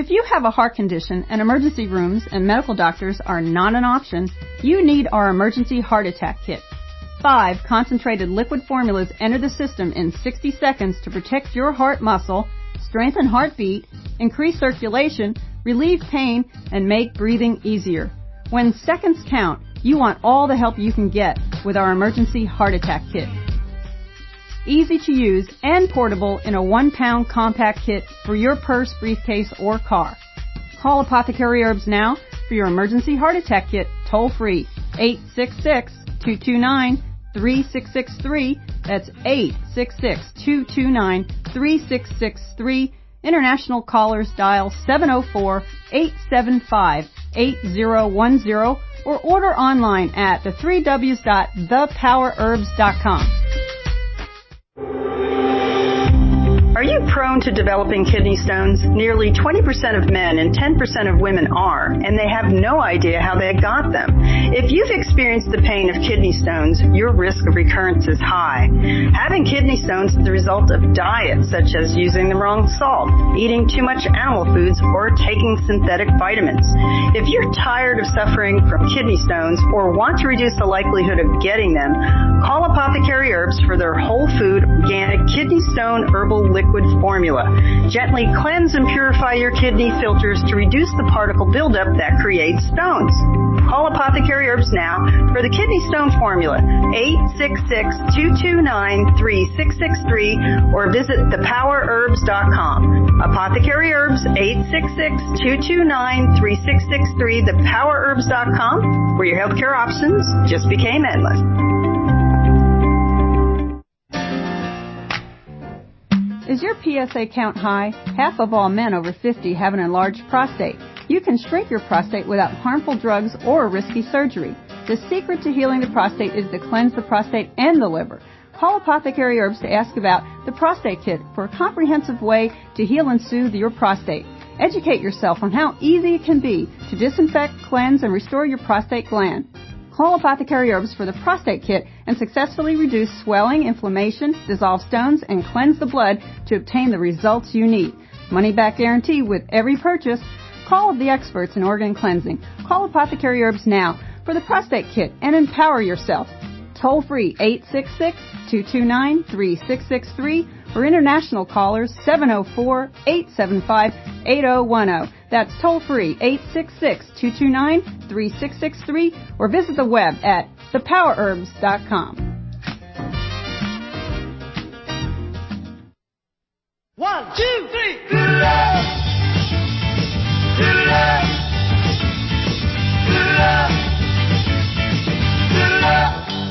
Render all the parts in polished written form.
If you have a heart condition and emergency rooms and medical doctors are not an option, you need our Emergency Heart Attack Kit. 5 concentrated liquid formulas enter the system in 60 seconds to protect your heart muscle, strengthen heartbeat, increase circulation, relieve pain, and make breathing easier. When seconds count, you want all the help you can get with our Emergency Heart Attack Kit. Easy to use and portable in a 1-pound compact kit for your purse, briefcase, or car. Call Apothecary Herbs now for your Emergency Heart Attack Kit toll free 866-229-3663. That's 866-229-3663. International callers dial 704-875-8010 or order online at the3ws.thepowerherbs.com. Are you prone to developing kidney stones? Nearly 20% of men and 10% of women are, and they have no idea how they got them. If you've experienced the pain of kidney stones, your risk of recurrence is high. Having kidney stones is the result of diets such as using the wrong salt, eating too much animal foods, or taking synthetic vitamins. If you're tired of suffering from kidney stones or want to reduce the likelihood of getting them, call Apothecary Herbs for their whole food, organic kidney stone herbal liquid formula. Gently cleanse and purify your kidney filters to reduce the particle buildup that creates stones. Call Apothecary Herbs now for the kidney stone formula, 866-229-3663, or visit thepowerherbs.com. Apothecary Herbs, 866-229-3663, thepowerherbs.com, where your healthcare options just became endless. Is your PSA count high? Half of all men over 50 have an enlarged prostate. You can shrink your prostate without harmful drugs or risky surgery. The secret to healing the prostate is to cleanse the prostate and the liver. Call Apothecary Herbs to ask about the Prostate Kit for a comprehensive way to heal and soothe your prostate. Educate yourself on how easy it can be to disinfect, cleanse, and restore your prostate gland. Call Apothecary Herbs for the Prostate Kit and successfully reduce swelling, inflammation, dissolve stones, and cleanse the blood to obtain the results you need. Money back guarantee with every purchase. Call the experts in organ cleansing. Call Apothecary Herbs now for the Prostate Kit and empower yourself. Toll free 866-229-3663 or international callers 704-875-8010. That's toll free 866-229-3663 or visit the web at thepowerherbs.com. 1, 2, 3. Good love. Good love. Good love. Good love.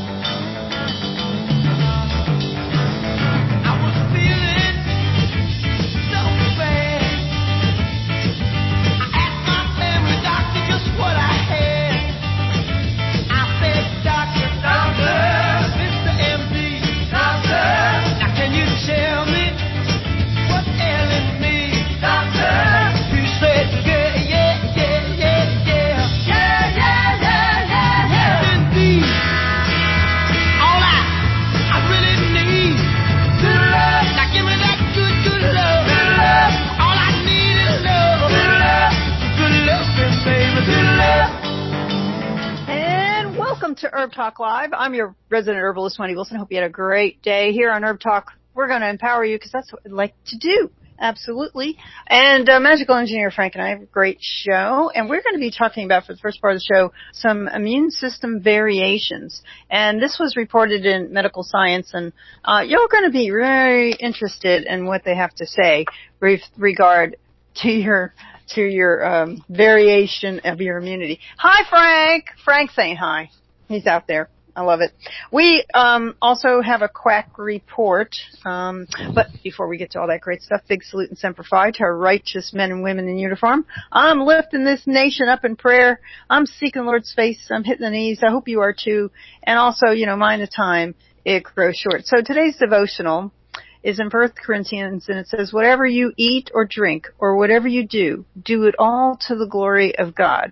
Welcome to Herb Talk Live. I'm your resident herbalist, Wendy Wilson. Hope you had a great day here on Herb Talk. We're going to empower you because that's what we'd like to do. Absolutely. And Magical Engineer Frank and I have a great show. And we're going to be talking about, for the first part of the show, some immune system variations. And this was reported in Medical Science. And you're going to be very interested in what they have to say with regard to your variation of your immunity. Hi, Frank. Frank's saying hi. He's out there. I love it. We also have a quack report. But before we get to all that great stuff, big salute and semper fi to our righteous men and women in uniform. I'm lifting this nation up in prayer. I'm seeking the Lord's face. I'm hitting the knees. I hope you are too. And also, mind the time. It grows short. So today's devotional is in 1 Corinthians, and it says, whatever you eat or drink or whatever you do, do it all to the glory of God.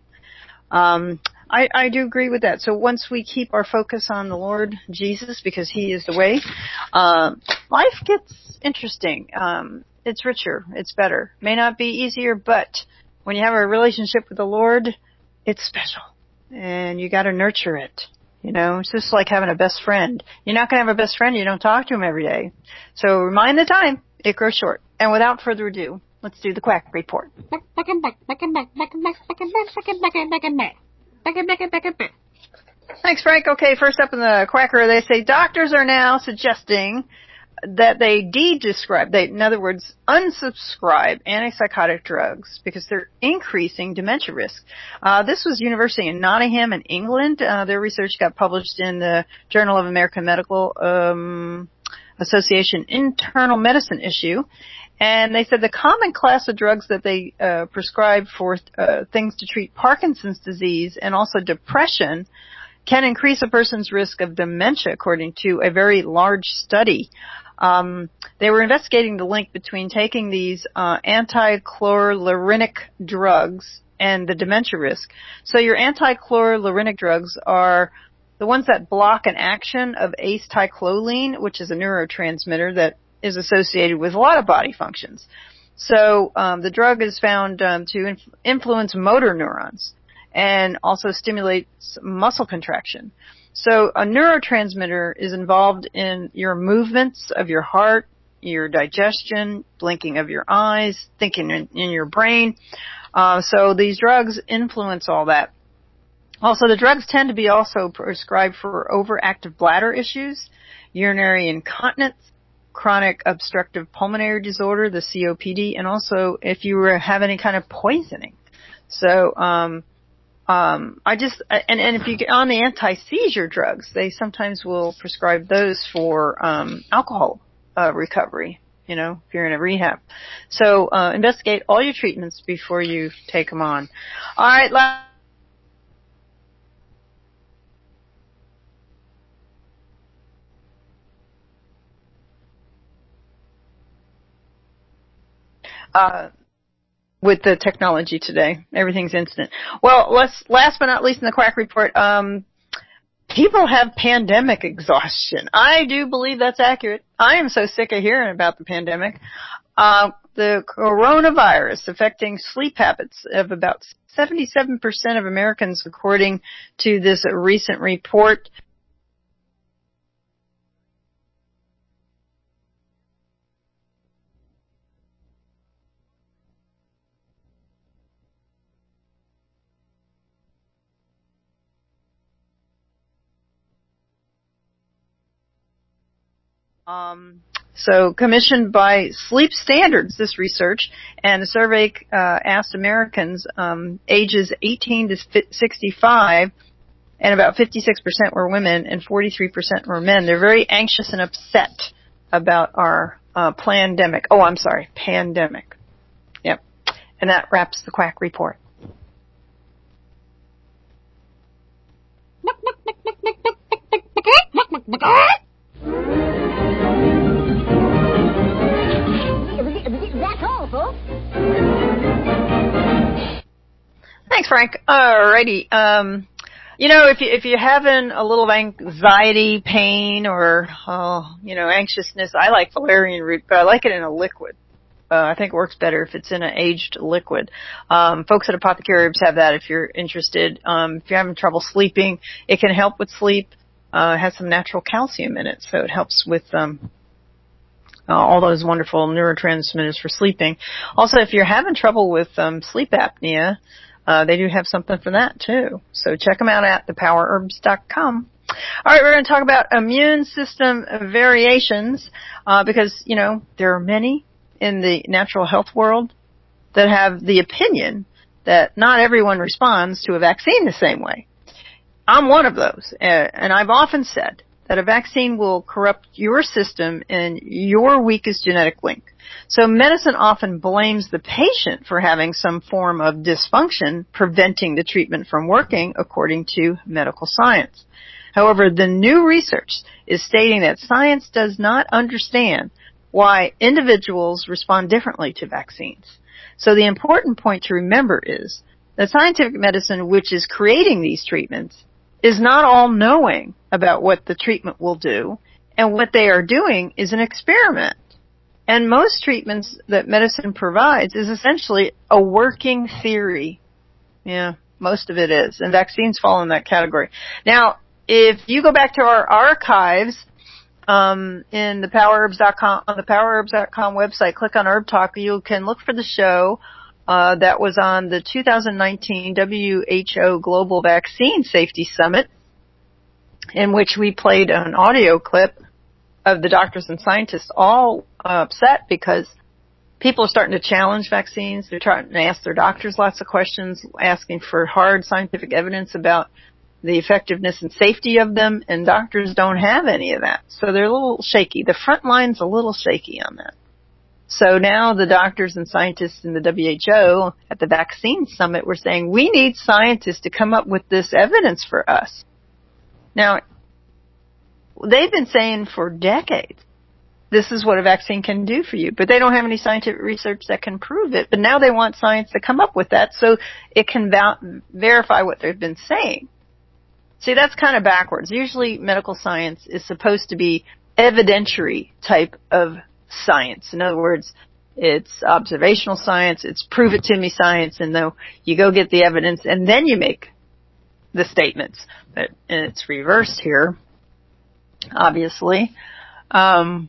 I do agree with that. So once we keep our focus on the Lord Jesus, because He is the way, life gets interesting. it's richer, it's better. May not be easier, but when you have a relationship with the Lord, it's special. And you gotta nurture it. It's just like having a best friend. You're not gonna have a best friend, you don't talk to him every day. So remind the time, it grows short. And without further ado, let's do the Quack Report. Thanks, Frank. Okay, first up in the Quacker, they say doctors are now suggesting that they in other words, unsubscribe antipsychotic drugs because they're increasing dementia risk. This was University of Nottingham in England. Their research got published in the Journal of American Medical Association Internal Medicine issue. And they said the common class of drugs that they prescribe for things to treat Parkinson's disease and also depression can increase a person's risk of dementia, according to a very large study. They were investigating the link between taking these antichlorolinic drugs and the dementia risk. So your antichlorolinic drugs are the ones that block an action of acetylcholine, which is a neurotransmitter that is associated with a lot of body functions. So the drug is found to influence motor neurons and also stimulates muscle contraction. So a neurotransmitter is involved in your movements of your heart, your digestion, blinking of your eyes, thinking in your brain. So these drugs influence all that. Also, the drugs tend to be also prescribed for overactive bladder issues, urinary incontinence, chronic obstructive pulmonary disorder, the COPD, and also if you have any kind of poisoning. So, and if you get on the anti-seizure drugs, they sometimes will prescribe those for alcohol recovery, if you're in a rehab. So investigate all your treatments before you take them on. All right, with the technology today. Everything's instant. Well, last but not least in the Quack Report, people have pandemic exhaustion. I do believe that's accurate. I am so sick of hearing about the pandemic. The coronavirus affecting sleep habits of about 77% of Americans, according to this recent report. So commissioned by Sleep Standards, this research, and the survey asked Americans ages 18 to 65, and about 56% were women and 43% were men. They're very anxious and upset about our pandemic. Yep. And that wraps the Quack Report. Thanks, Frank. Alrighty. If you're having a little anxiety, pain, or anxiousness, I like valerian root, but I like it in a liquid. I think it works better if it's in an aged liquid. Folks at Apothecary Herbs have that if you're interested. If you're having trouble sleeping, it can help with sleep. It has some natural calcium in it, so it helps with all those wonderful neurotransmitters for sleeping. Also, if you're having trouble with sleep apnea, they do have something for that too. So check them out at thepowerherbs.com. All right, we're going to talk about immune system variations because, there are many in the natural health world that have the opinion that not everyone responds to a vaccine the same way. I'm one of those, and I've often said that a vaccine will corrupt your system and your weakest genetic link. So medicine often blames the patient for having some form of dysfunction preventing the treatment from working, according to medical science. However, the new research is stating that science does not understand why individuals respond differently to vaccines. So the important point to remember is that scientific medicine, which is creating these treatments, is not all knowing about what the treatment will do, and what they are doing is an experiment. And most treatments that medicine provides is essentially a working theory. Yeah, most of it is. And vaccines fall in that category. Now, if you go back to our archives, in the powerherbs.com, on the powerherbs.com website, click on Herb Talk, you can look for the show, that was on the 2019 WHO Global Vaccine Safety Summit, in which we played an audio clip of the doctors and scientists all upset because people are starting to challenge vaccines. They're trying to ask their doctors lots of questions, asking for hard scientific evidence about the effectiveness and safety of them, and doctors don't have any of that. So they're a little shaky. The front line's a little shaky on that. So now the doctors and scientists in the WHO at the Vaccine Summit were saying, we need scientists to come up with this evidence for us. Now, they've been saying for decades, this is what a vaccine can do for you, but they don't have any scientific research that can prove it. But now they want science to come up with that so it can verify what they've been saying. See, that's kind of backwards. Usually medical science is supposed to be evidentiary type of science. In other words, it's observational science, it's prove it to me science, and though you go get the evidence and then you make the statements. But, and it's reversed here, obviously. I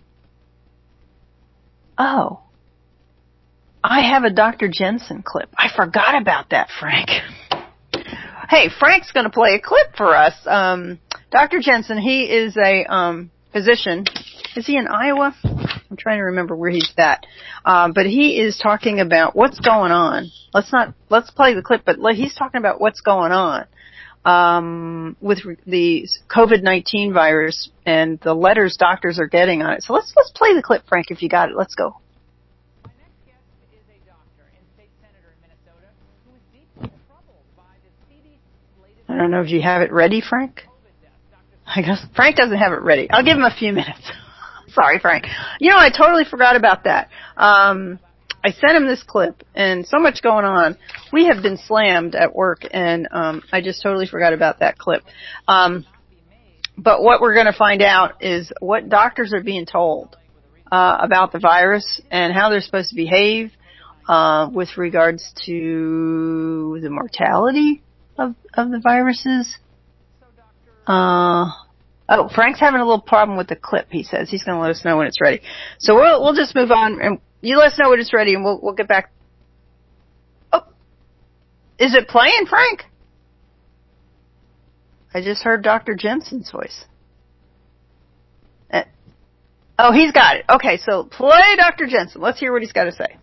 have a Dr. Jensen clip. I forgot about that, Frank. Hey, Frank's going to play a clip for us. Dr. Jensen, he is a physician. Is he in Iowa? I'm trying to remember where he's at. But he is talking about what's going on. Let's play the clip, but he's talking about what's going on with the COVID-19 virus and the letters doctors are getting on it. So let's play the clip, Frank, if you got it. Let's go. My next guest is a doctor and state senator in Minnesota who is deeply troubled by the CDC's latest... I don't know if you have it ready, Frank. I guess Frank doesn't have it ready. I'll give him a few minutes. Sorry, Frank. You know, I totally forgot about that. I sent him this clip, and so much going on. We have been slammed at work, and I just totally forgot about that clip. But what we're going to find out is what doctors are being told about the virus and how they're supposed to behave with regards to the mortality of the viruses. Frank's having a little problem with the clip, he says. He's going to let us know when it's ready. So we'll just move on, and you let us know when it's ready, and we'll get back. Oh, is it playing, Frank? I just heard Dr. Jensen's voice. Oh, he's got it. Okay, so play Dr. Jensen. Let's hear what he's got to say.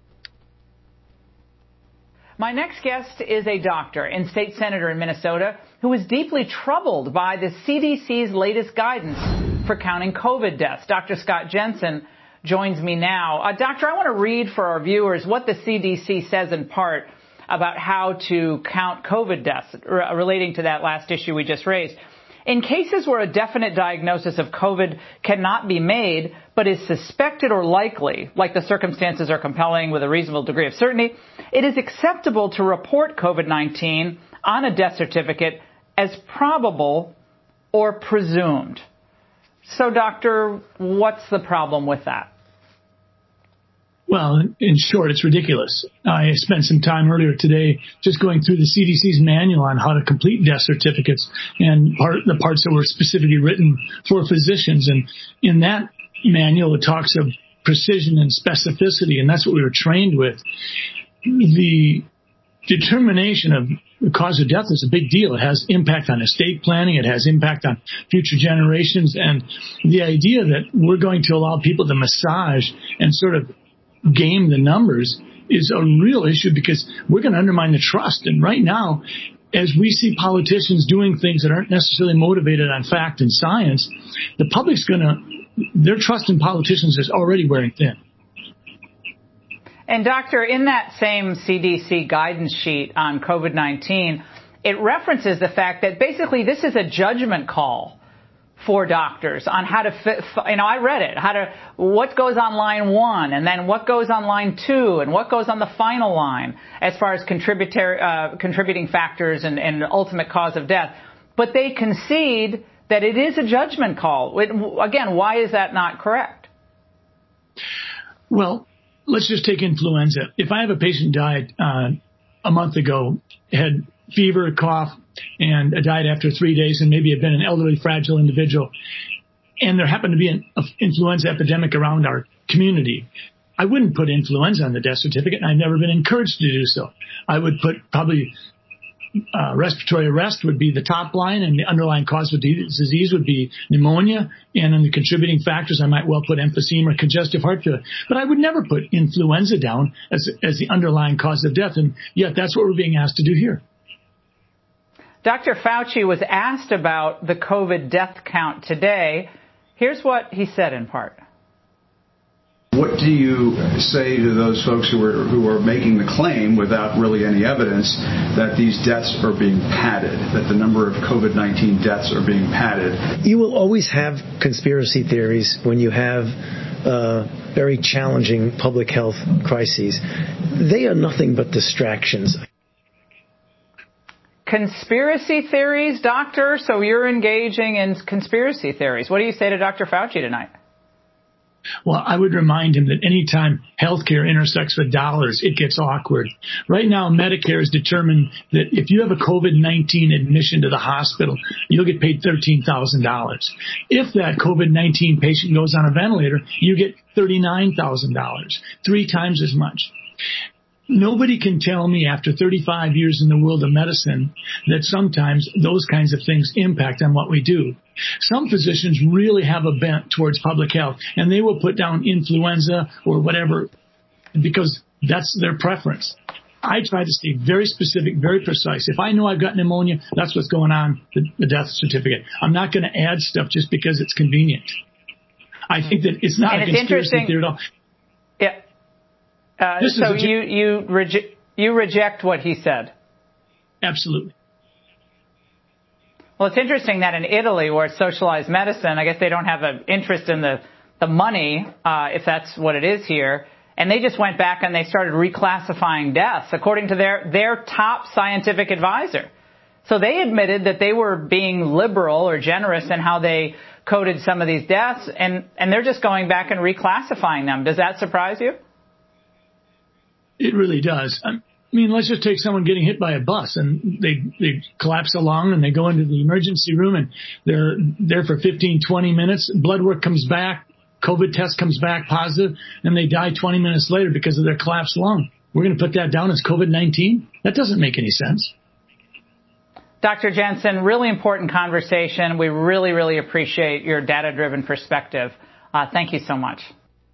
My next guest is a doctor and state senator in Minnesota who is deeply troubled by the CDC's latest guidance for counting COVID deaths. Dr. Scott Jensen joins me now. Doctor, I want to read for our viewers what the CDC says in part about how to count COVID deaths relating to that last issue we just raised. In cases where a definite diagnosis of COVID cannot be made, but is suspected or likely, like the circumstances are compelling with a reasonable degree of certainty, it is acceptable to report COVID-19 on a death certificate as probable or presumed. So, doctor, what's the problem with that? Well, in short, it's ridiculous. I spent some time earlier today just going through the CDC's manual on how to complete death certificates and the parts that were specifically written for physicians. And in that manual, it talks of precision and specificity, and that's what we were trained with. The determination of the cause of death is a big deal. It has impact on estate planning. It has impact on future generations. And the idea that we're going to allow people to massage and sort of game the numbers is a real issue because we're going to undermine the trust. And right now, as we see politicians doing things that aren't necessarily motivated on fact and science, the public's their trust in politicians is already wearing thin. And doctor, in that same CDC guidance sheet on COVID-19, it references the fact that basically this is a judgment call for doctors on how to fit, I read it, what goes on line 1 and then what goes on line 2 and what goes on the final line as far as contributing factors and ultimate cause of death. But they concede that it is a judgment call. Again, why is that not correct? Well, let's just take influenza. If I have a patient died a month ago, had fever, cough, and died after 3 days, and maybe had been an elderly, fragile individual, and there happened to be an influenza epidemic around our community, I wouldn't put influenza on the death certificate, and I've never been encouraged to do so. I would put probably respiratory arrest would be the top line, and the underlying cause of disease would be pneumonia, and in the contributing factors, I might well put emphysema or congestive heart failure. But I would never put influenza down as the underlying cause of death, and yet that's what we're being asked to do here. Dr. Fauci was asked about the COVID death count today. Here's what he said in part. What do you say to those folks who are making the claim without really any evidence that these deaths are being padded, that the number of COVID-19 deaths are being padded? You will always have conspiracy theories when you have very challenging public health crises. They are nothing but distractions. Conspiracy theories, doctor? So you're engaging in conspiracy theories. What do you say to Dr. Fauci tonight? Well, I would remind him that any time healthcare intersects with dollars, it gets awkward. Right now, Medicare has determined that if you have a COVID-19 admission to the hospital, you'll get paid $13,000. If that COVID-19 patient goes on a ventilator, you get $39,000, 3 times as much. Nobody can tell me after 35 years in the world of medicine that sometimes those kinds of things impact on what we do. Some physicians really have a bent towards public health, and they will put down influenza or whatever because that's their preference. I try to stay very specific, very precise. If I know I've got pneumonia, that's what's going on the death certificate. I'm not going to add stuff just because it's convenient. I think that it's not a conspiracy theory at all. Yeah. So you reject what he said? Absolutely. Well, it's interesting that in Italy, where it's socialized medicine, I guess they don't have an interest in the money, if that's what it is here, and they just went back and they started reclassifying deaths according to their top scientific advisor. So they admitted that they were being liberal or generous in how they coded some of these deaths, and they're just going back and reclassifying them. Does that surprise you? It really does. I mean, let's just take someone getting hit by a bus and they collapse along and they go into the emergency room and they're there for 15, 20 minutes. Blood work comes back. COVID test comes back positive and they die 20 minutes later because of their collapsed lung. We're going to put that down as COVID-19? That doesn't make any sense. Dr. Jensen, really important conversation. We really, really appreciate your data-driven perspective. Thank you so much.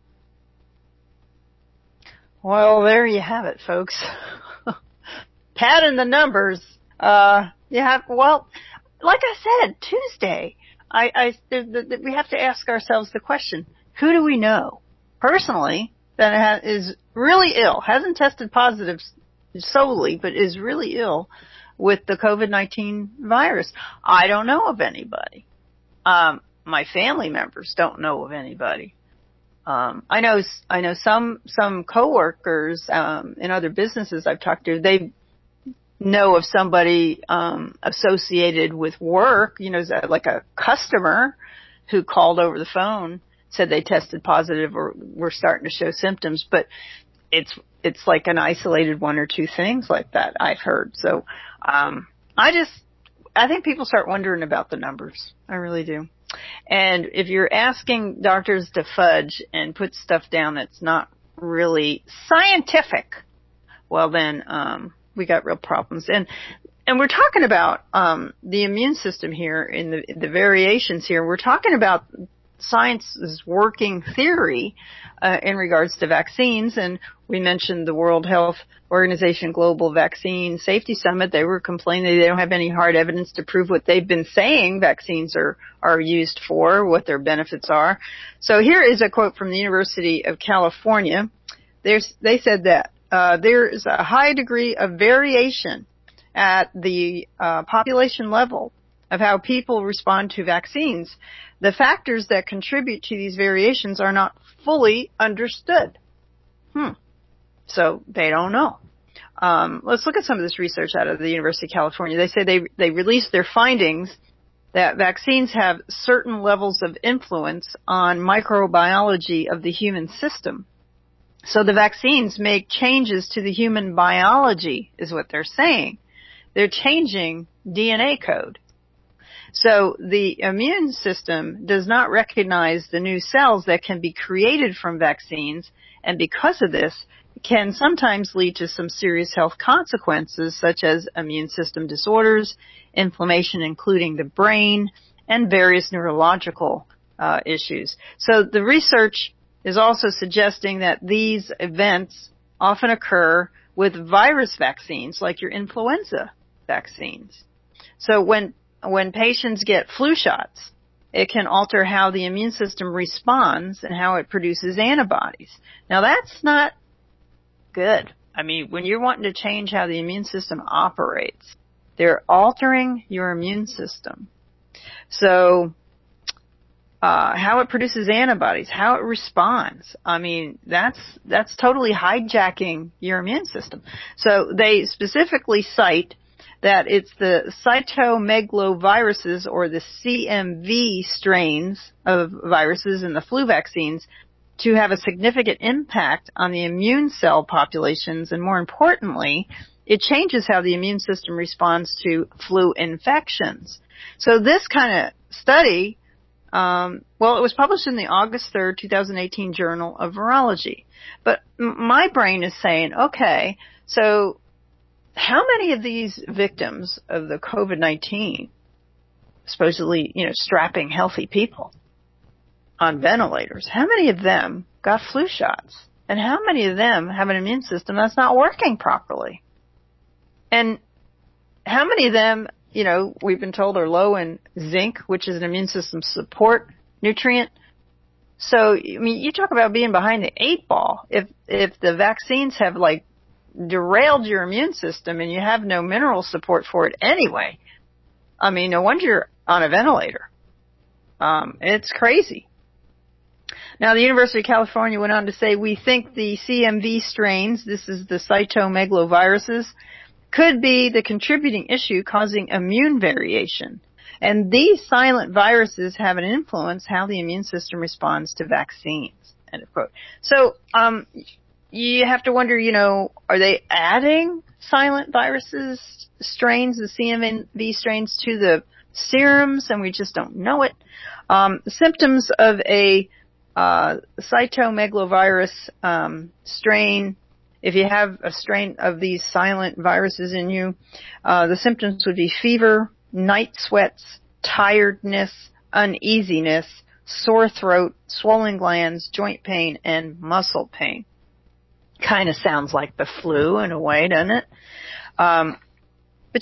Well, there you have it, folks. Padding the numbers. Well, like I said, Tuesday, we have to ask ourselves the question, who do we know personally that is really ill, hasn't tested positive solely, but is really ill with the COVID-19 virus? I don't know of anybody. My family members don't know of anybody. I know some coworkers in other businesses I've talked to, they know of somebody associated with work, like a customer who called over the phone, said they tested positive or were starting to show symptoms, but it's like an isolated 1 or 2 things like that I've heard. So I think people start wondering about the numbers. I really do. And if you're asking doctors to fudge and put stuff down that's not really scientific, well then we got real problems. And we're talking about the immune system here in the variations here. We're talking about science's working theory in regards to vaccines, and we mentioned the World Health Organization Global Vaccine Safety Summit. They were complaining they don't have any hard evidence to prove what they've been saying vaccines are used for, what their benefits are. So here is a quote from the University of California. They said that there is a high degree of variation at the population level of how people respond to vaccines. The factors that contribute to these variations are not fully understood. So they don't know. Let's look at some of this research out of the University of California. They say they released their findings that vaccines have certain levels of influence on microbiology of the human system. So the vaccines make changes to the human biology, is what they're saying. They're changing DNA code. So the immune system does not recognize the new cells that can be created from vaccines, and because of this, can sometimes lead to some serious health consequences, such as immune system disorders, inflammation including the brain, and various neurological issues. So the research is also suggesting that these events often occur with virus vaccines, like your influenza vaccines. So when patients get flu shots, it can alter how the immune system responds and how it produces antibodies. Now that's not good. I mean, when you're wanting to change how the immune system operates, they're altering your immune system. So how it produces antibodies, how it responds. I mean, that's totally hijacking your immune system. So they specifically cite that it's the cytomegaloviruses, or the CMV strains of viruses in the flu vaccines, to have a significant impact on the immune cell populations, and more importantly, it changes how the immune system responds to flu infections. So this kind of study, it was published in the August 3rd, 2018 Journal of Virology. But my brain is saying, okay, so how many of these victims of the COVID-19, supposedly, strapping healthy people on ventilators, how many of them got flu shots? And how many of them have an immune system that's not working properly? And how many of them, we've been told are low in zinc, which is an immune system support nutrient. So, I mean, you talk about being behind the 8 ball. If the vaccines have derailed your immune system and you have no mineral support for it anyway, I mean, no wonder you're on a ventilator. It's crazy. Now, the University of California went on to say, we think the CMV strains, this is the cytomegaloviruses, could be the contributing issue causing immune variation. And these silent viruses have an influence how the immune system responds to vaccines, end of quote. So, you have to wonder, are they adding silent viruses strains, the CMV strains, to the serums, and we just don't know it? The symptoms of a cytomegalovirus strain, if you have a strain of these silent viruses in you, the symptoms would be fever, night sweats, tiredness, uneasiness, sore throat, swollen glands, joint pain, and muscle pain. Kind of sounds like the flu in a way, doesn't it? But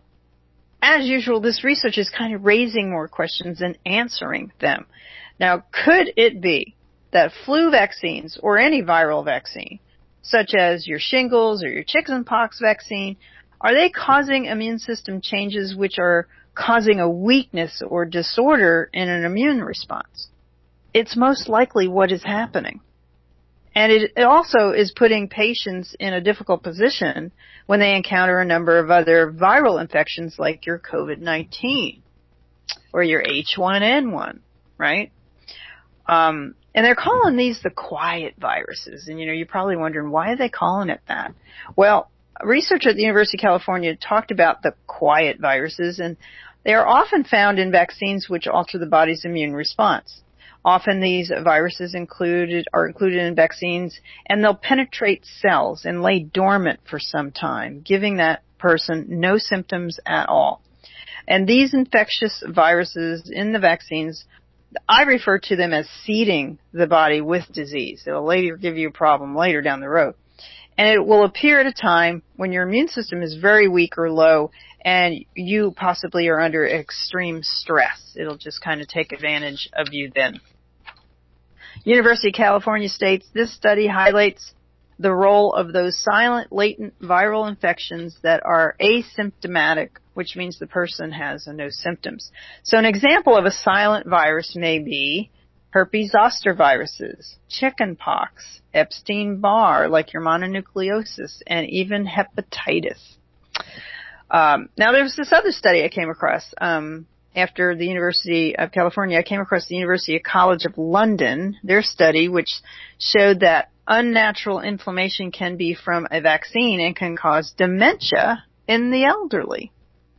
as usual, this research is kind of raising more questions than answering them. Now, could it be that flu vaccines, or any viral vaccine, such as your shingles or your chickenpox vaccine, are they causing immune system changes which are causing a weakness or disorder in an immune response? It's most likely what is happening. And it also is putting patients in a difficult position when they encounter a number of other viral infections like your COVID-19 or your H1N1, right? And they're calling these the quiet viruses. And, you're probably wondering, why are they calling it that? Well, research at the University of California talked about the quiet viruses, and they are often found in vaccines which alter the body's immune response. Often these viruses are included in vaccines, and they'll penetrate cells and lay dormant for some time, giving that person no symptoms at all. And these infectious viruses in the vaccines, I refer to them as seeding the body with disease. It'll later give you a problem later down the road. And it will appear at a time when your immune system is very weak or low, and you possibly are under extreme stress. It'll just kind of take advantage of you then. University of California states this study highlights the role of those silent, latent viral infections that are asymptomatic, which means the person has no symptoms. So an example of a silent virus may be herpes zoster viruses, chickenpox, Epstein-Barr, like your mononucleosis, and even hepatitis. Now, there was this other study I came across after the University of California. I came across the University College of London, their study, which showed that unnatural inflammation can be from a vaccine and can cause dementia in the elderly.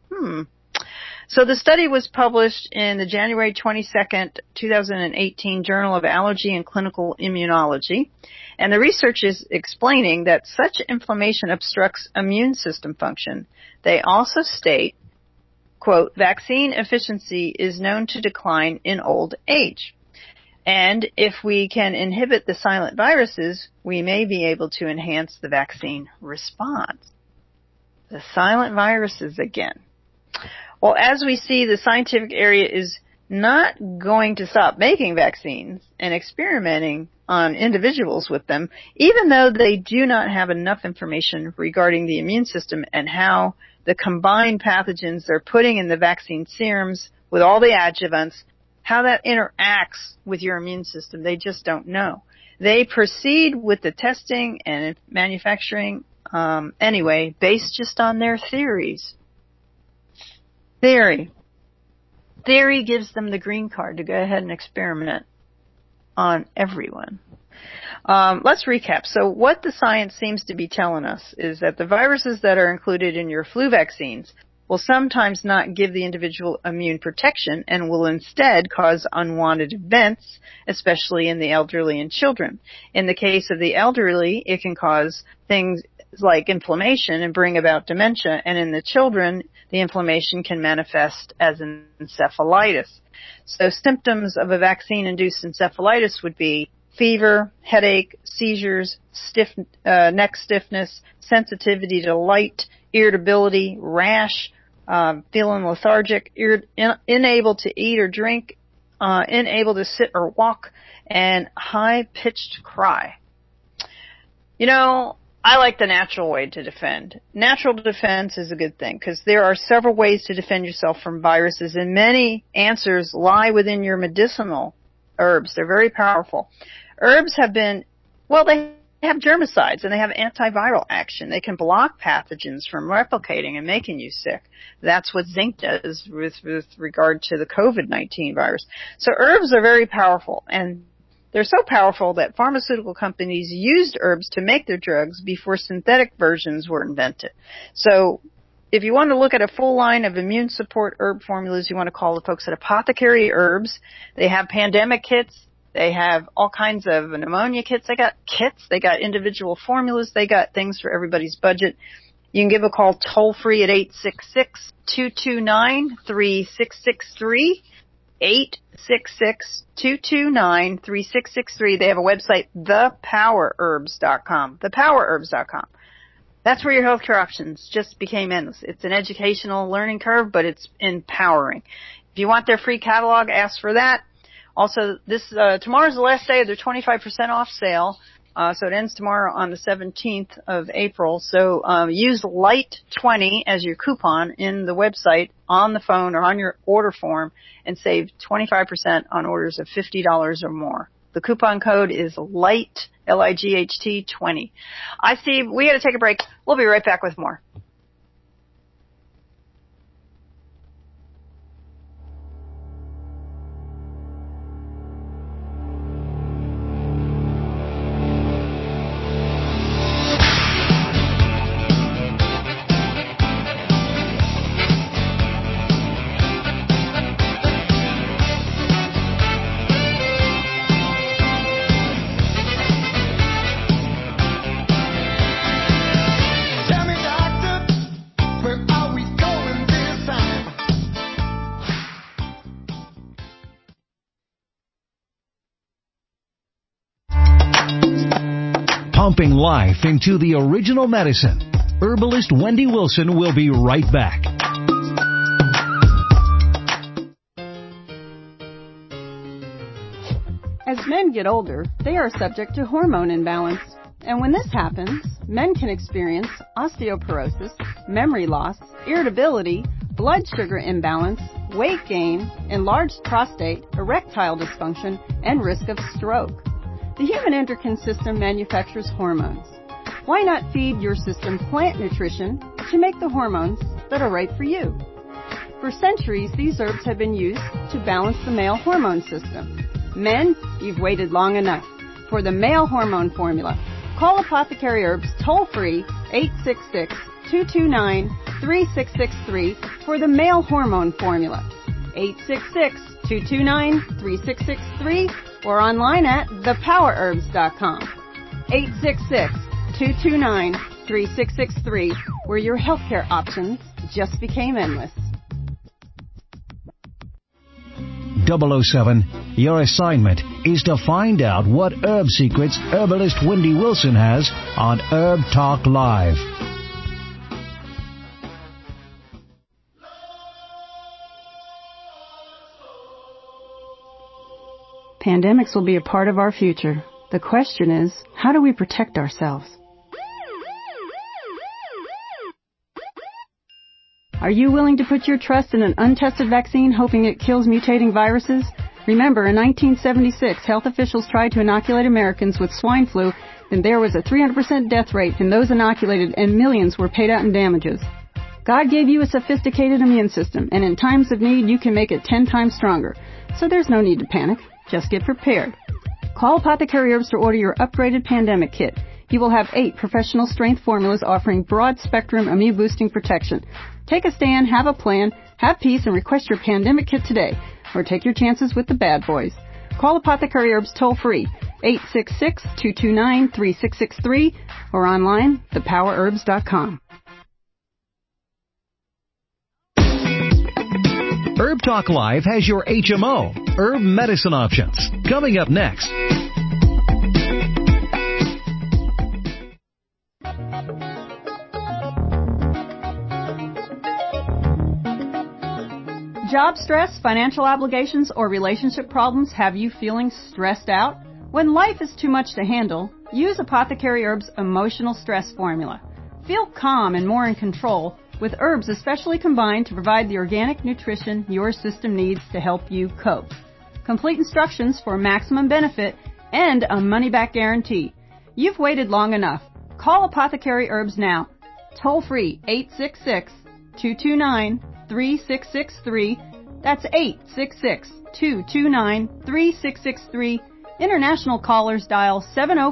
So the study was published in the January 22nd, 2018 Journal of Allergy and Clinical Immunology. And the research is explaining that such inflammation obstructs immune system function. They also state, quote, vaccine efficiency is known to decline in old age. And if we can inhibit the silent viruses, we may be able to enhance the vaccine response. The silent viruses again. Well, as we see, the scientific area is not going to stop making vaccines and experimenting on individuals with them, even though they do not have enough information regarding the immune system and how the combined pathogens they're putting in the vaccine serums with all the adjuvants, how that interacts with your immune system. They just don't know. They proceed with the testing and manufacturing anyway, based just on their theories. Theory gives them the green card to go ahead and experiment on everyone. Let's recap. So what the science seems to be telling us is that the viruses that are included in your flu vaccines will sometimes not give the individual immune protection and will instead cause unwanted events, especially in the elderly and children. In the case of the elderly, it can cause things like inflammation and bring about dementia, and in the children, the inflammation can manifest as encephalitis. So symptoms of a vaccine-induced encephalitis would be fever, headache, seizures, neck stiffness, sensitivity to light, irritability, rash, feeling lethargic, unable to eat or drink, unable to sit or walk, and high-pitched cry. You know, I like the natural way to defend. Natural defense is a good thing because there are several ways to defend yourself from viruses, and many answers lie within your medicinal herbs. They're very powerful. Herbs have they have germicides and they have antiviral action. They can block pathogens from replicating and making you sick. That's what zinc does with regard to the COVID-19 virus. So herbs are very powerful, and they're so powerful that pharmaceutical companies used herbs to make their drugs before synthetic versions were invented. So if you want to look at a full line of immune support herb formulas, you want to call the folks at Apothecary Herbs. They have pandemic kits. They have all kinds of pneumonia kits. They got kits. They got individual formulas. They got things for everybody's budget. You can give a call toll-free at 866-229-3663. 866-229-3663. They have a website, thepowerherbs.com. Thepowerherbs.com. That's where your healthcare options just became endless. It's an educational learning curve, but it's empowering. If you want their free catalog, ask for that. Also, tomorrow's the last day of their 25% off sale. So it ends tomorrow on the 17th of April. So use LIGHT20 as your coupon in the website, on the phone, or on your order form, and save 25% on orders of $50 or more. The coupon code is LIGHT, L-I-G-H-T 20. I see we got to take a break. We'll be right back with more. Pumping life into the original medicine. Herbalist Wendy Wilson will be right back. As men get older, they are subject to hormone imbalance. And when this happens, men can experience osteoporosis, memory loss, irritability, blood sugar imbalance, weight gain, enlarged prostate, erectile dysfunction, and risk of stroke. The human endocrine system manufactures hormones. Why not feed your system plant nutrition to make the hormones that are right for you? For centuries, these herbs have been used to balance the male hormone system. Men, you've waited long enough. for the male hormone formula. Call Apothecary Herbs toll-free 866-229-3663 for the male hormone formula. 866-229-3663 or online at thepowerherbs.com. 866-229-3663, where your healthcare options just became endless. 007, your assignment is to find out what herb secrets herbalist Wendy Wilson has on Herb Talk Live. Pandemics will be a part of our future. The question is, how do we protect ourselves? Are you willing to put your trust in an untested vaccine hoping it kills mutating viruses? Remember, in 1976, health officials tried to inoculate Americans with swine flu, and there was a 300% death rate in those inoculated, and millions were paid out in damages. God gave you a sophisticated immune system, and in times of need, you can make it 10 times stronger. So there's no need to panic. Just get prepared. Call Apothecary Herbs to order your upgraded pandemic kit. You will have 8 professional strength formulas offering broad-spectrum immune-boosting protection. Take a stand, have a plan, have peace, and request your pandemic kit today. Or take your chances with the bad boys. Call Apothecary Herbs toll-free, 866-229-3663, or online, thepowerherbs.com. Herb Talk Live has your HMO, herb medicine options. Coming up next. Job stress, financial obligations, or relationship problems have you feeling stressed out? When life is too much to handle, use Apothecary Herbs' emotional stress formula. Feel calm and more in control with herbs especially combined to provide the organic nutrition your system needs to help you cope. Complete instructions for maximum benefit and a money-back guarantee. You've waited long enough. Call Apothecary Herbs now. Toll free 866-229-3663. That's 866-229-3663. International callers dial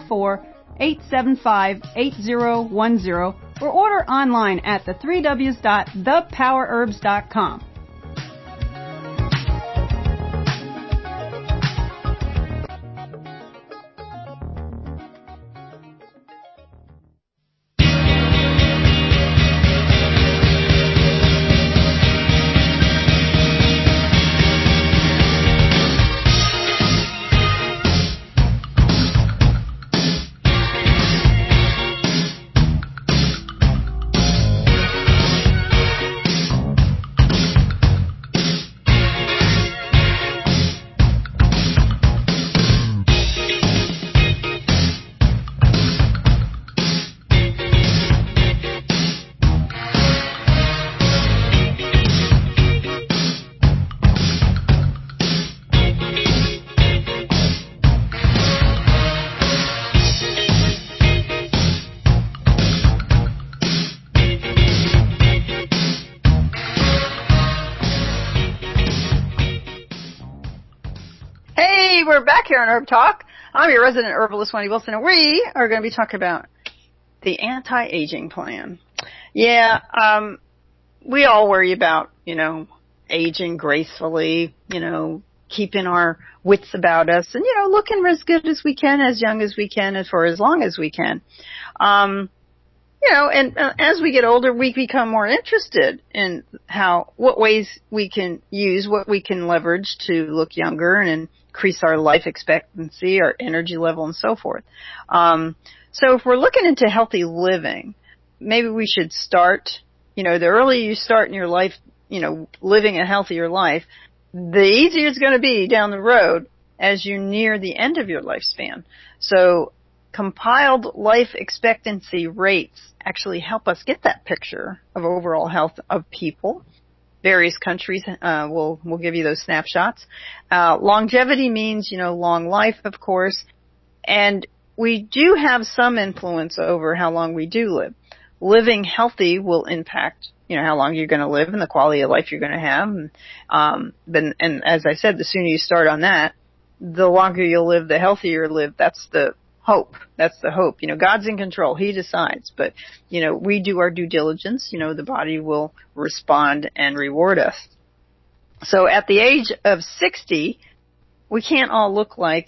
704-875-8010 or order online at the3ws.thepowerherbs.com. We're back here on Herb Talk. I'm your resident herbalist, Wendy Wilson, and we are going to be talking about the anti-aging plan. Yeah, we all worry about, aging gracefully, keeping our wits about us and, looking as good as we can, as young as we can, and for as long as we can. And as we get older, we become more interested in what ways we can use, what we can leverage to look younger and increase our life expectancy, our energy level, and so forth. So if we're looking into healthy living, maybe we should start, the earlier you start in your life, living a healthier life, the easier it's going to be down the road as you near the end of your lifespan. So compiled life expectancy rates actually help us get that picture of overall health of people. Various countries will give you those snapshots. Longevity means, long life, of course. And we do have some influence over how long we do live. Living healthy will impact, how long you're going to live and the quality of life you're going to have. And as I said, the sooner you start on that, the longer you'll live, the healthier you'll live. That's the hope. That's the hope. God's in control. He decides. But, we do our due diligence. The body will respond and reward us. So at the age of 60, we can't all look like,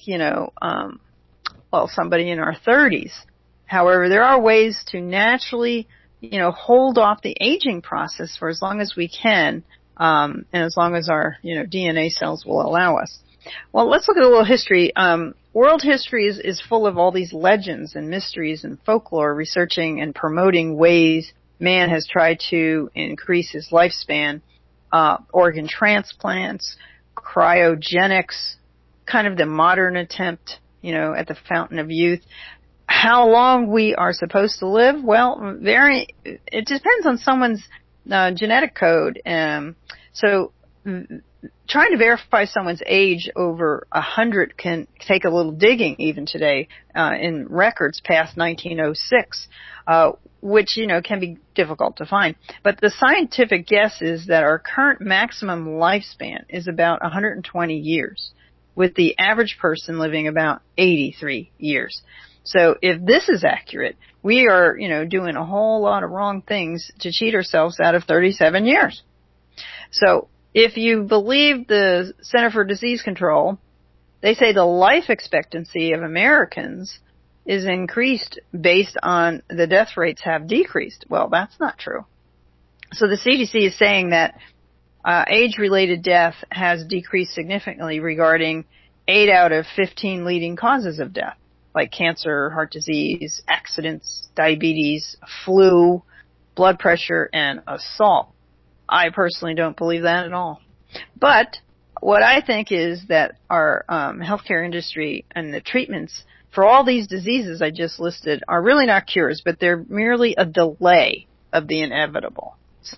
somebody in our 30s. However, there are ways to naturally, hold off the aging process for as long as we can, and as long as our, DNA cells will allow us. Well, let's look at a little history. World history is full of all these legends and mysteries and folklore, researching and promoting ways man has tried to increase his lifespan. Organ transplants, cryogenics, kind of the modern attempt, at the fountain of youth. How long we are supposed to live? Well, it depends on someone's genetic code. So trying to verify someone's age over 100 can take a little digging even today in records past 1906, which, can be difficult to find. But the scientific guess is that our current maximum lifespan is about 120 years, with the average person living about 83 years. So if this is accurate, we are, doing a whole lot of wrong things to cheat ourselves out of 37 years. So if you believe the Center for Disease Control, they say the life expectancy of Americans is increased based on the death rates have decreased. Well, that's not true. So the CDC is saying that age-related death has decreased significantly regarding 8 out of 15 leading causes of death, like cancer, heart disease, accidents, diabetes, flu, blood pressure, and assault. I personally don't believe that at all. But what I think is that our healthcare industry and the treatments for all these diseases I just listed are really not cures, but they're merely a delay of the inevitable.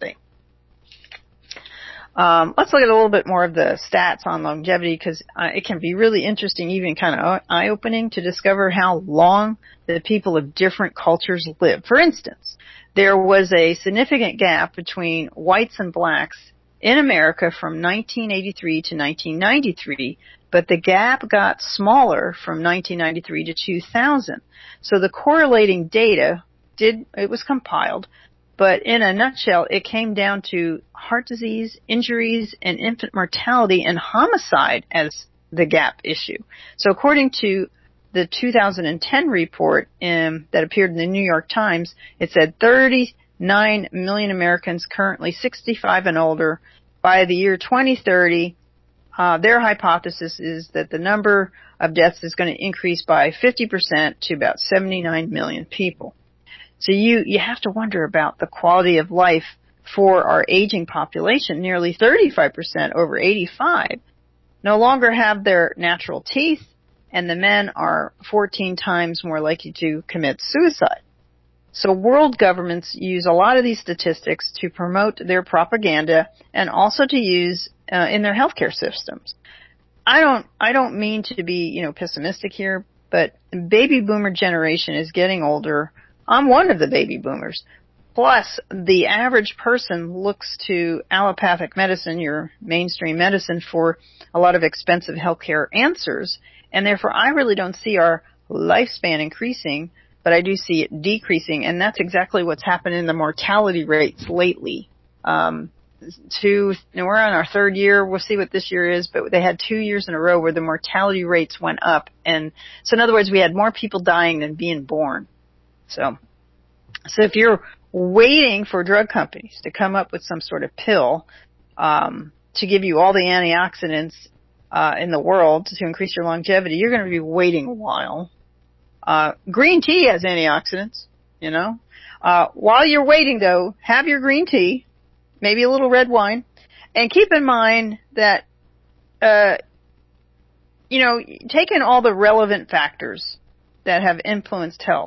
Let's look at a little bit more of the stats on longevity, because it can be really interesting, even kind of eye-opening, to discover how long the people of different cultures live. For instance, there was a significant gap between whites and blacks in America from 1983 to 1993, but the gap got smaller from 1993 to 2000. So the correlating data it was compiled, but in a nutshell, it came down to heart disease, injuries, and infant mortality and homicide as the gap issue. So according to the 2010 report that appeared in the New York Times, it said 39 million Americans currently 65 and older. By the year 2030, their hypothesis is that the number of deaths is going to increase by 50% to about 79 million people. So you have to wonder about the quality of life for our aging population. Nearly 35% over 85 no longer have their natural teeth, and the men are 14 times more likely to commit suicide. So world governments use a lot of these statistics to promote their propaganda and also to use in their healthcare systems. I don't mean to be, pessimistic here, but the baby boomer generation is getting older. I'm one of the baby boomers. Plus, the average person looks to allopathic medicine, your mainstream medicine, for a lot of expensive healthcare answers. And therefore, I really don't see our lifespan increasing, but I do see it decreasing. And that's exactly what's happened in the mortality rates lately. We're on our third year. We'll see what this year is, but they had 2 years in a row where the mortality rates went up. And so in other words, we had more people dying than being born. So if you're waiting for drug companies to come up with some sort of pill to give you all the antioxidants in the world to increase your longevity, you're going to be waiting a while. Green tea has antioxidants, While you're waiting, though, have your green tea, maybe a little red wine, and keep in mind that, taking all the relevant factors that have influenced health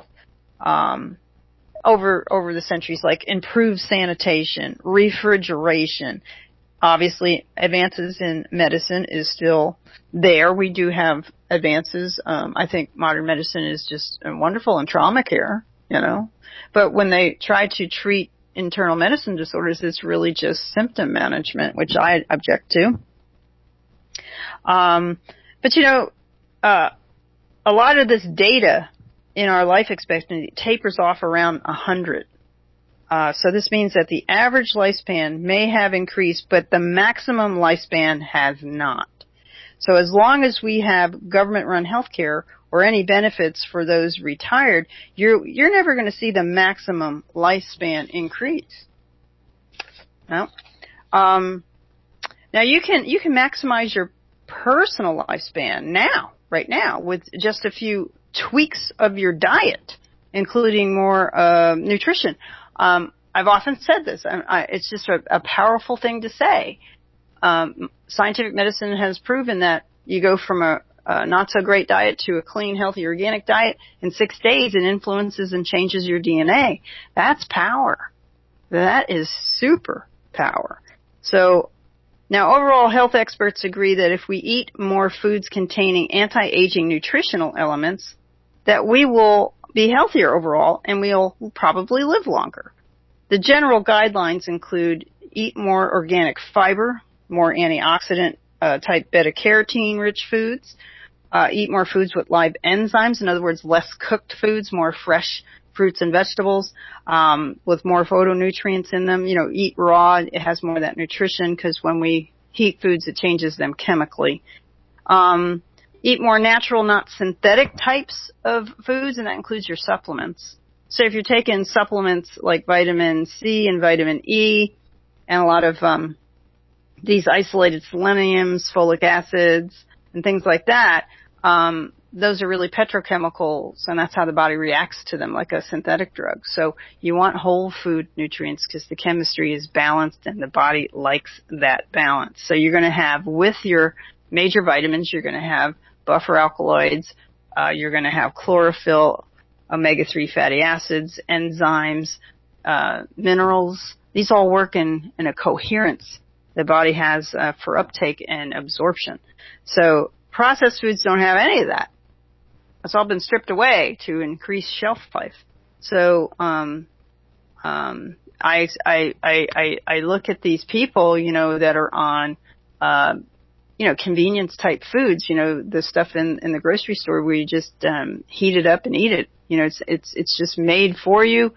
over the centuries, like improved sanitation, refrigeration. Obviously, advances in medicine is still there. We do have advances. I think modern medicine is just wonderful in trauma care, But when they try to treat internal medicine disorders, it's really just symptom management, which I object to. But a lot of this data in our life expectancy tapers off around 100. So this means that the average lifespan may have increased, but the maximum lifespan has not. So as long as we have government-run health care or any benefits for those retired, you're never going to see the maximum lifespan increase. No. Now you can maximize your personal lifespan right now, with just a few tweaks of your diet, including more nutrition. I've often said this. It's just a powerful thing to say. Scientific medicine has proven that you go from a not so great diet to a clean, healthy, organic diet in 6 days. It influences and changes your DNA. That's power. That is super power. So now overall health experts agree that if we eat more foods containing anti-aging nutritional elements, that we will be healthier overall and we'll probably live longer. The general guidelines include eat more organic fiber, more antioxidant type beta-carotene rich foods, eat more foods with live enzymes, in other words, less cooked foods, more fresh fruits and vegetables with more phytonutrients in them. Eat raw. It has more of that nutrition because when we heat foods, it changes them chemically. Eat more natural, not synthetic types of foods, and that includes your supplements. So if you're taking supplements like vitamin C and vitamin E and a lot of these isolated seleniums, folic acids, and things like that, those are really petrochemicals, and that's how the body reacts to them, like a synthetic drug. So you want whole food nutrients because the chemistry is balanced and the body likes that balance. So you're going to have, with your major vitamins, you're going to have buffer alkaloids, you're going to have chlorophyll, omega-3 fatty acids, enzymes, minerals. These all work in a coherence the body has for uptake and absorption. So processed foods don't have any of that. It's all been stripped away to increase shelf life. So I look at these people, that are on convenience type foods, the stuff in the grocery store where you just heat it up and eat it. It's just made for you.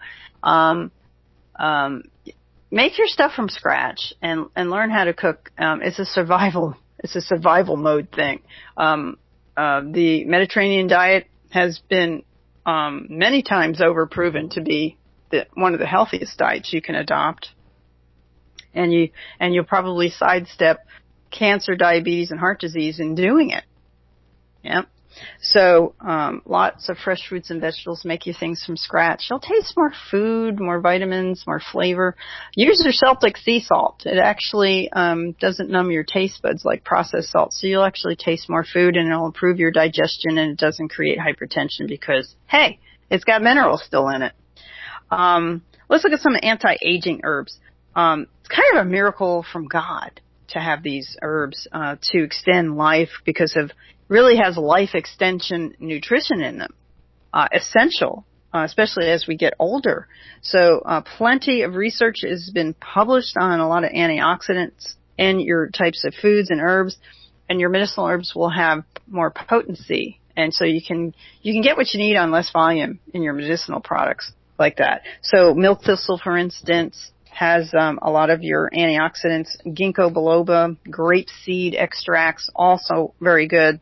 Make your stuff from scratch and learn how to cook. It's a survival mode thing. The Mediterranean diet has been many times over proven to be one of the healthiest diets you can adopt. And you'll probably sidestep cancer, diabetes, and heart disease in doing it. Yep. So lots of fresh fruits and vegetables, make your things from scratch. You'll taste more food, more vitamins, more flavor. Use your Celtic sea salt. It actually doesn't numb your taste buds like processed salt, so you'll actually taste more food, and it'll improve your digestion, and it doesn't create hypertension because, hey, it's got minerals still in it. Let's look at some anti-aging herbs. It's kind of a miracle from God to have these herbs to extend life because of really has life extension nutrition in them, essential, especially as we get older. So plenty of research has been published on a lot of antioxidants in your types of foods and herbs, and your medicinal herbs will have more potency, and so you can get what you need on less volume in your medicinal products like that. So milk thistle, for instance, has a lot of your antioxidants. Ginkgo biloba, grape seed extracts, also very good.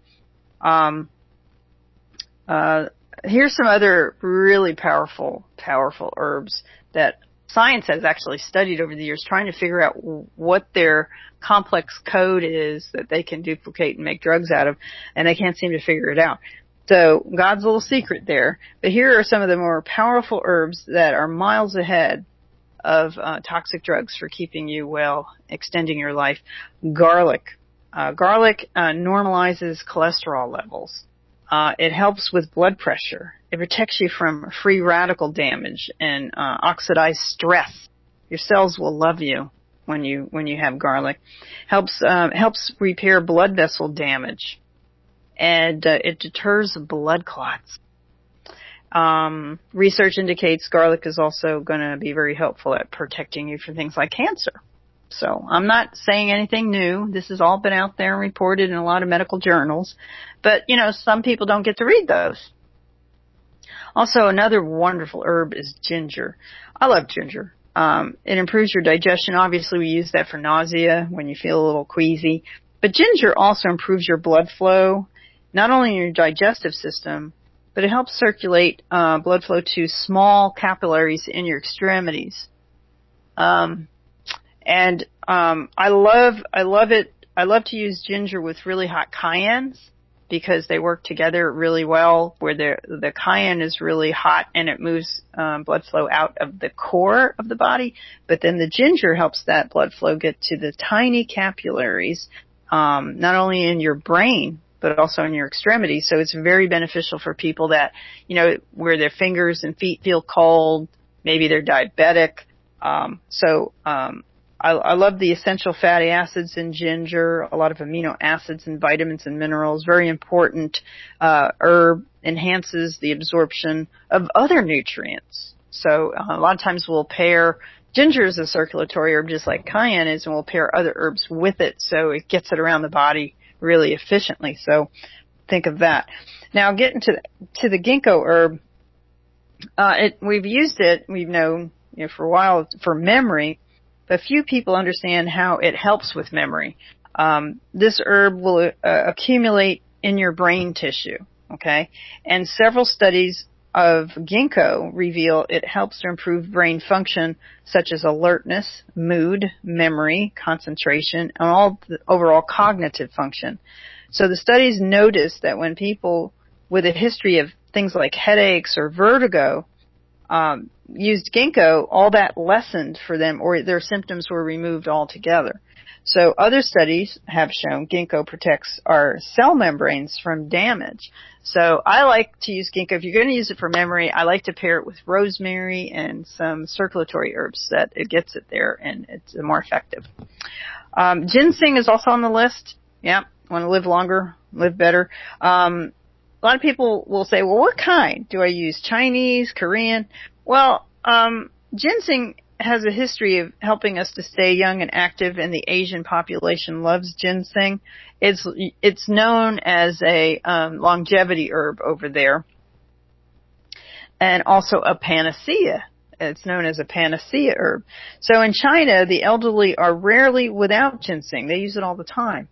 Here's some other really powerful herbs that science has actually studied over the years, trying to figure out what their complex code is that they can duplicate and make drugs out of, and they can't seem to figure it out. So God's little secret there. But here are some of the more powerful herbs that are miles ahead of toxic drugs for keeping you well, extending your life. Garlic. Garlic normalizes cholesterol levels. It helps with blood pressure. It protects you from free radical damage and oxidized stress. Your cells will love you when you have garlic. Helps repair blood vessel damage, and it deters blood clots. Research indicates garlic is also going to be very helpful at protecting you from things like cancer. So I'm not saying anything new. This has all been out there and reported in a lot of medical journals. But, some people don't get to read those. Also, another wonderful herb is ginger. I love ginger. It improves your digestion. Obviously, we use that for nausea when you feel a little queasy. But ginger also improves your blood flow, not only in your digestive system, but it helps circulate blood flow to small capillaries in your extremities. I love it. I love to use ginger with really hot cayennes because they work together really well, where the cayenne is really hot and it moves blood flow out of the core of the body, but then the ginger helps that blood flow get to the tiny capillaries, not only in your brain, but also in your extremities. So it's very beneficial for people that, where their fingers and feet feel cold, maybe they're diabetic. I love the essential fatty acids in ginger, a lot of amino acids and vitamins and minerals, very important. Herb enhances the absorption of other nutrients. So a lot of times we'll pair, ginger is a circulatory herb just like cayenne is, and we'll pair other herbs with it so it gets it around the body really efficiently. So think of that. Now getting to the ginkgo herb, we've used it, we've known for a while for memory, but few people understand how it helps with memory. This herb will accumulate in your brain tissue, okay? And several studies of ginkgo reveal it helps to improve brain function such as alertness, mood, memory, concentration, and all the overall cognitive function. So the studies noticed that when people with a history of things like headaches or vertigo used ginkgo, all that lessened for them, or their symptoms were removed altogether. So other studies have shown ginkgo protects our cell membranes from damage. So I like to use ginkgo. If you're going to use it for memory, I like to pair it with rosemary and some circulatory herbs that it gets it there, and it's more effective. Ginseng is also on the list. Yeah, want to live longer, live better. A lot of people will say, well, what kind? Do I use Chinese, Korean? Well, ginseng has a history of helping us to stay young and active, and the Asian population loves ginseng. It's known as a longevity herb over there, and also a panacea. It's known as a panacea herb. So in China, the elderly are rarely without ginseng. They use it all the time.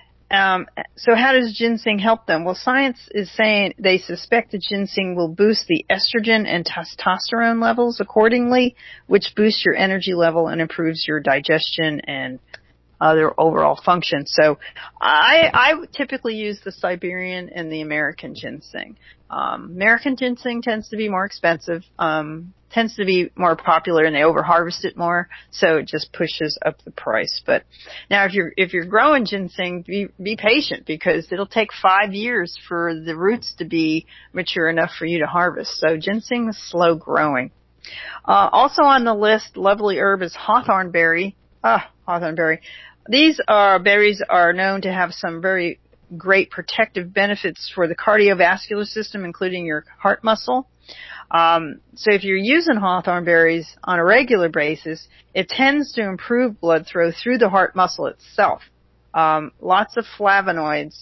So how does ginseng help them? Well, science is saying they suspect that ginseng will boost the estrogen and testosterone levels accordingly, which boosts your energy level and improves your digestion and other overall function. So I typically use the Siberian and the American ginseng. American ginseng tends to be more expensive, tends to be more popular, and they over-harvest it more, so it just pushes up the price. But now if you're growing ginseng, be patient, because it'll take 5 years for the roots to be mature enough for you to harvest. So ginseng is slow growing. Also on the list, lovely herb is hawthorn berry. Hawthorn berry. These berries are known to have some very great protective benefits for the cardiovascular system, including your heart muscle. So if you're using hawthorn berries on a regular basis, it tends to improve blood flow through the heart muscle itself. Lots of flavonoids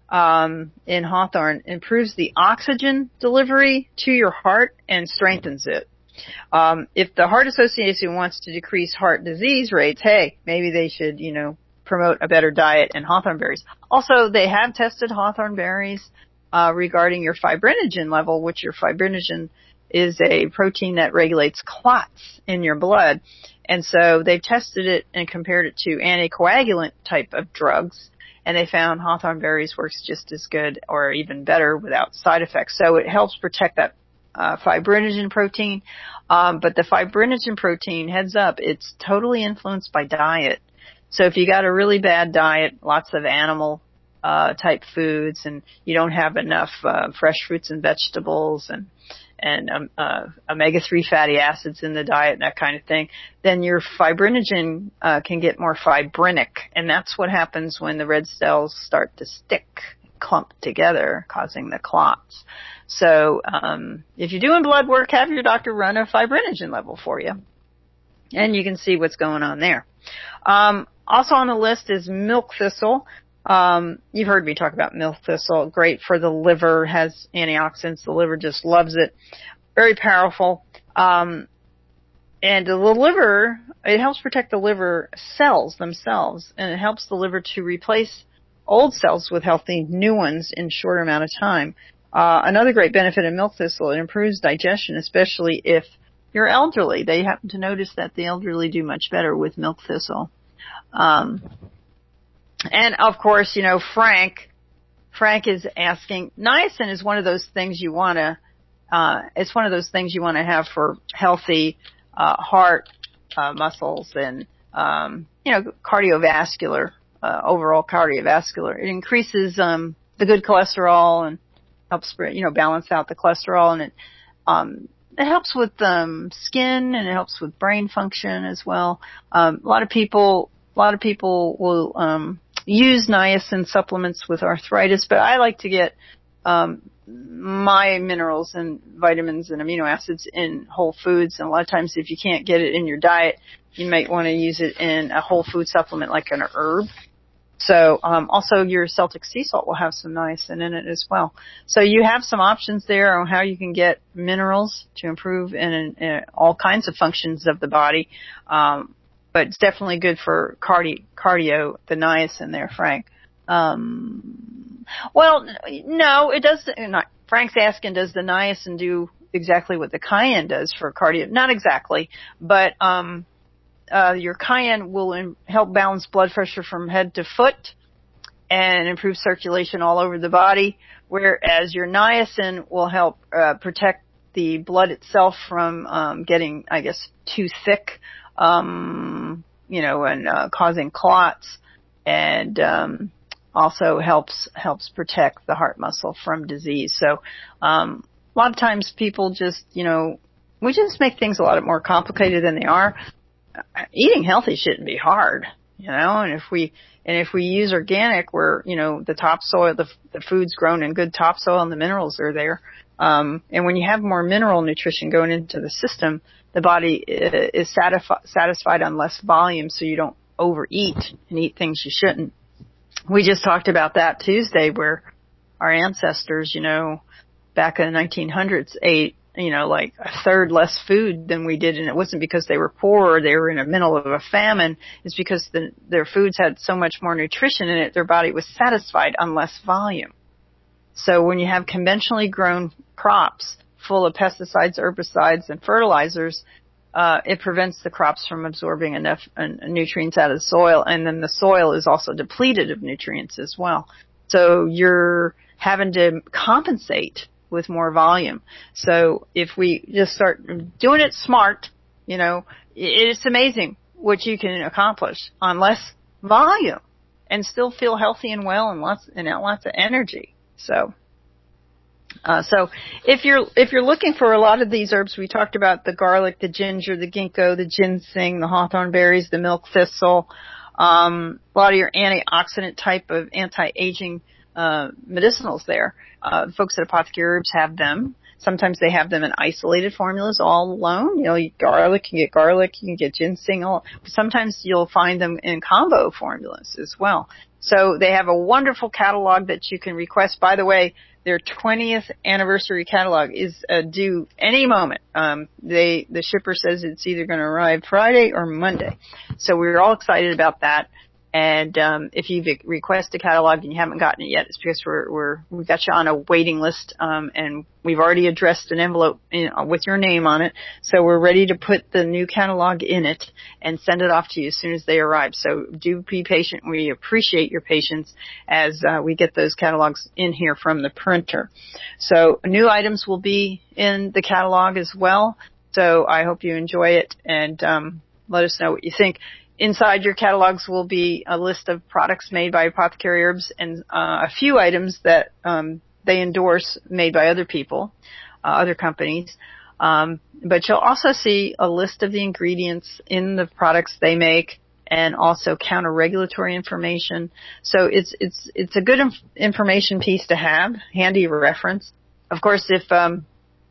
in hawthorn improves the oxygen delivery to your heart and strengthens it. If the Heart Association wants to decrease heart disease rates, hey, maybe they should, promote a better diet and hawthorn berries. Also, they have tested hawthorn berries regarding your fibrinogen level, which your fibrinogen is a protein that regulates clots in your blood. And so they've tested it and compared it to anticoagulant type of drugs, and they found hawthorn berries works just as good or even better without side effects. So it helps protect that fibrinogen protein. But the fibrinogen protein, heads up, it's totally influenced by diet. So if you got a really bad diet, lots of animal type foods, and you don't have enough fresh fruits and vegetables and omega-3 fatty acids in the diet and that kind of thing, then your fibrinogen can get more fibrinic, and that's what happens when the red cells start to stick, clump together, causing the clots. So if you're doing blood work, have your doctor run a fibrinogen level for you. And you can see what's going on there. Also on the list is milk thistle. You've heard me talk about milk thistle. Great for the liver, has antioxidants. The liver just loves it. Very powerful. And the liver, it helps protect the liver cells themselves, and it helps the liver to replace old cells with healthy new ones in a shorter amount of time. Another great benefit of milk thistle, it improves digestion, especially if you're elderly. They happen to notice that the elderly do much better with milk thistle. And of course, Frank is asking, niacin is one of those things you want to, it's one of those things you want to have for healthy, heart, muscles and, cardiovascular, overall cardiovascular. It increases, the good cholesterol and helps, balance out the cholesterol, and it helps with, skin, and it helps with brain function as well. A lot of people will, use niacin supplements with arthritis, but I like to get, my minerals and vitamins and amino acids in whole foods. And a lot of times if you can't get it in your diet, you might want to use it in a whole food supplement like an herb. So, also your Celtic sea salt will have some niacin in it as well. So you have some options there on how you can get minerals to improve in all kinds of functions of the body. But it's definitely good for cardio, the niacin there, Frank. Well, no, it does not. Frank's asking, does the niacin do exactly what the cayenne does for cardio? Not exactly, but your cayenne will help balance blood pressure from head to foot and improve circulation all over the body, whereas your niacin will help protect the blood itself from getting, I guess, too thick, and causing clots, and also helps protect the heart muscle from disease. So a lot of times people just, we just make things a lot more complicated than they are. Eating healthy shouldn't be hard, and if we use organic, where, the topsoil, the food's grown in good topsoil and the minerals are there. And when you have more mineral nutrition going into the system, the body is satisfied on less volume, so you don't overeat and eat things you shouldn't. We just talked about that Tuesday, where our ancestors, back in the 1900s ate, like a third less food than we did. And it wasn't because they were poor or they were in the middle of a famine. It's because their foods had so much more nutrition in it, their body was satisfied on less volume. So when you have conventionally grown crops full of pesticides, herbicides, and fertilizers, it prevents the crops from absorbing enough nutrients out of the soil, and then the soil is also depleted of nutrients as well. So you're having to compensate with more volume. So if we just start doing it smart, it's amazing what you can accomplish on less volume and still feel healthy and well and lots of energy. So if you're looking for a lot of these herbs, we talked about the garlic, the ginger, the ginkgo, the ginseng, the hawthorn berries, the milk thistle, a lot of your antioxidant type of anti-aging medicinals there. Folks at Apothecary Herbs have them. Sometimes they have them in isolated formulas all alone. You garlic, you can get garlic, you can get ginseng. Sometimes you'll find them in combo formulas as well. So they have a wonderful catalog that you can request. By the way, their 20th anniversary catalog is due any moment. The shipper says it's either going to arrive Friday or Monday. So we're all excited about that. And if you've requested a catalog and you haven't gotten it yet, it's because we've got you on a waiting list, and we've already addressed an envelope with your name on it. So we're ready to put the new catalog in it and send it off to you as soon as they arrive. So do be patient. We appreciate your patience as we get those catalogs in here from the printer. So new items will be in the catalog as well. So I hope you enjoy it, and let us know what you think. Inside your catalogs will be a list of products made by Apothecary Herbs and a few items that they endorse made by other people, other companies. But you'll also see a list of the ingredients in the products they make, and also counter-regulatory information. So it's a good information piece to have, handy reference. Of course, if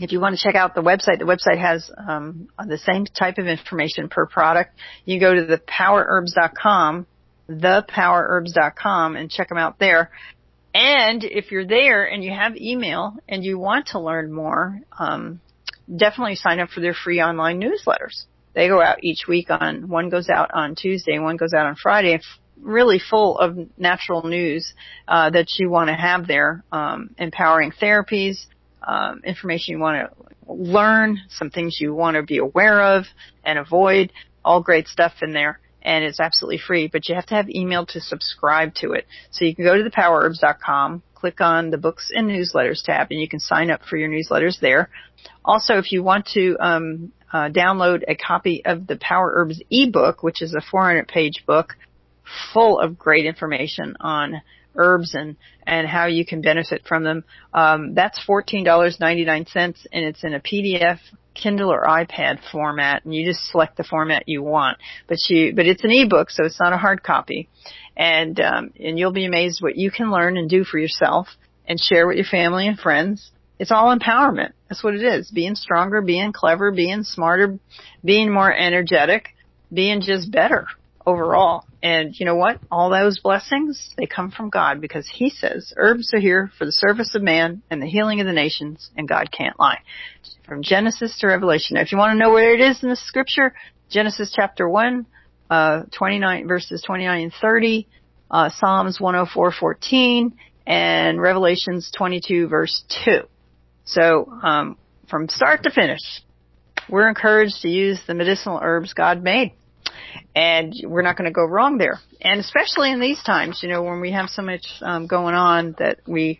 If you want to check out the website has the same type of information per product. You go to thepowerherbs.com, thepowerherbs.com, and check them out there. And if you're there and you have email and you want to learn more, definitely sign up for their free online newsletters. They go out each week one goes out on Tuesday, one goes out on Friday, really full of natural news that you want to have there, empowering therapies, information you want to learn, some things you want to be aware of and avoid, all great stuff in there. And it's absolutely free, but you have to have email to subscribe to it. So you can go to thepowerherbs.com, click on the books and newsletters tab, and you can sign up for your newsletters there. Also, if you want to download a copy of the Power Herbs ebook, which is a 400-page book full of great information on herbs and how you can benefit from them, that's $14.99, and it's in a PDF, Kindle or iPad format, and you just select the format you want. But it's an ebook, so it's not a hard copy. And you'll be amazed what you can learn and do for yourself and share with your family and friends. It's all empowerment. That's what it is. Being stronger, being clever, being smarter, being more energetic, being just better overall. And you know what? All those blessings, they come from God, because He says herbs are here for the service of man and the healing of the nations, and God can't lie. From Genesis to Revelation. Now, if you want to know where it is in the scripture, Genesis chapter 1, 29 verses 29 and 30, Psalms 104:14, and Revelations 22 verse 2. So, from start to finish, we're encouraged to use the medicinal herbs God made. And we're not going to go wrong there. And especially in these times, when we have so much going on that we,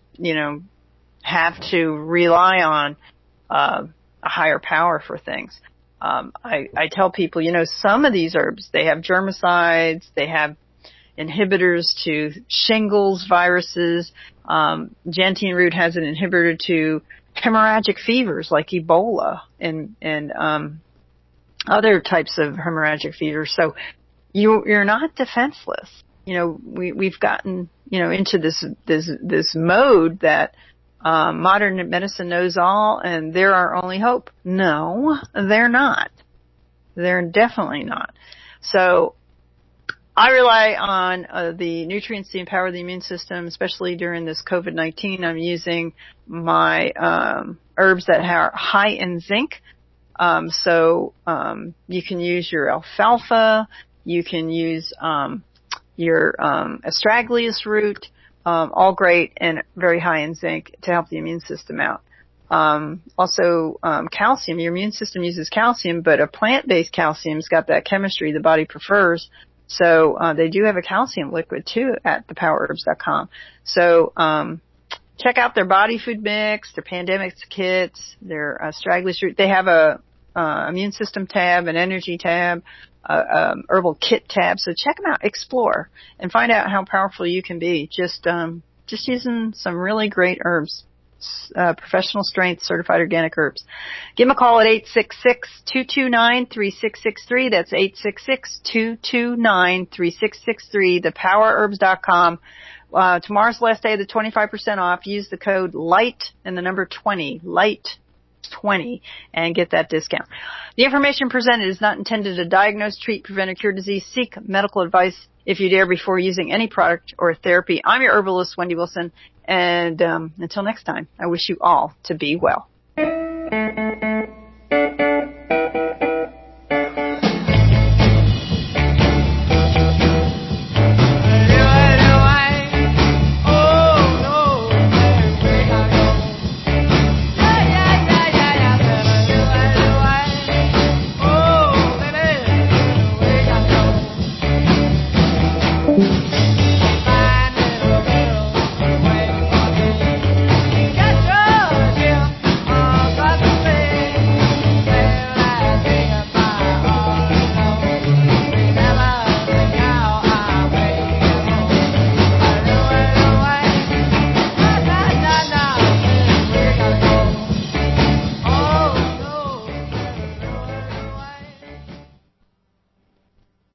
have to rely on a higher power for things. I tell people, some of these herbs, they have germicides, they have inhibitors to shingles, viruses. Gentian root has an inhibitor to hemorrhagic fevers like Ebola and other types of hemorrhagic fevers. So you're not defenseless. We've gotten, into this mode that modern medicine knows all and they're our only hope. No, they're not. They're definitely not. So I rely on the nutrients to empower the immune system, especially during this COVID-19. I'm using my herbs that are high in zinc. So you can use your alfalfa, you can use your astragalus root, all great and very high in zinc to help the immune system out. Also calcium. Your immune system uses calcium, but a plant-based calcium's got that chemistry the body prefers. So they do have a calcium liquid too at thepowerherbs.com. So check out their body food mix, their pandemic kits, their astragalus root. They have a immune system tab, an energy tab, herbal kit tab. So check them out, explore, and find out how powerful you can be just using some really great herbs. Professional strength, certified organic herbs. Give them a call at 866-229-3663. That's 866-229-3663. Thepowerherbs.com. Tomorrow's the last day of the 25% off. Use the code LIGHT and the number 20, LIGHT20, and get that discount. The information presented is not intended to diagnose, treat, prevent, or cure disease. Seek medical advice if you dare before using any product or therapy. I'm your herbalist, Wendy Wilson, and until next time, I wish you all to be well.